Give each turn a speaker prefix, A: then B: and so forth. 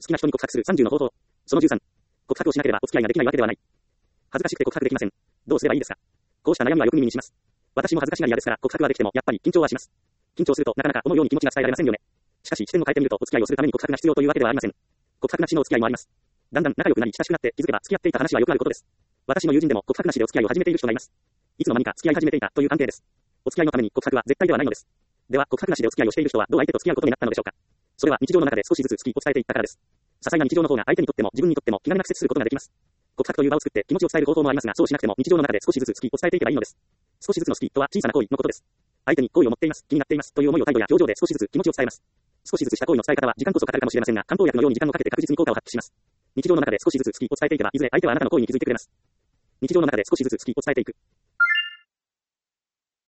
A: きな人に告白する30の方法。その13。告白をしなければお付き合いができないわけではない。恥ずかしくて告白できません。どうすればいいですか？こうした悩みはよく耳にします。私も恥ずかしがり屋ですから告白はできてもやっぱり緊張はします。緊張するとなかなか思うように気持ちが伝えられませんよね。しかし視点を変えてみるとお付き合いをするために告白が必要というわけではありません。告白なしのお付き合いもあります。だんだん仲良くなり親しくなって気づけば付き合っていた話はよくあることです。私の友人でも告白なしでお付き合いを始めている人がいます。いつの間にか付き合い始めていたという関係です。お付き合いのために告白は絶対ではないのです。では告白なしでお付き合いをしている人はどう相手と付き合うことになったのでしょうか。それは日常の中で少しずつ好きを伝えていったからです。些細な日常の方が相手にとっても自分にとっても気軽なく接することができます。告白という場を作って気持ちを伝える方法もありますが、そうしなくても日常の中で少しずつ好きを伝えていけばいいのです。少しずつの好きとは小さな行為のことです。相手に好意を持っています、気になっていますという思いを態度や表情で少しずつ気持ちを伝えます。少しずつした行為の伝え方は時間こそかかるかもしれませんが、漢方薬のように時間をかけて確実に効果を発揮します。日常の中で少しずつ好きを伝えていけば、いずれ相手はあなたの行為に気づいてくれます。日常の中で少しずつ好きを伝えていく。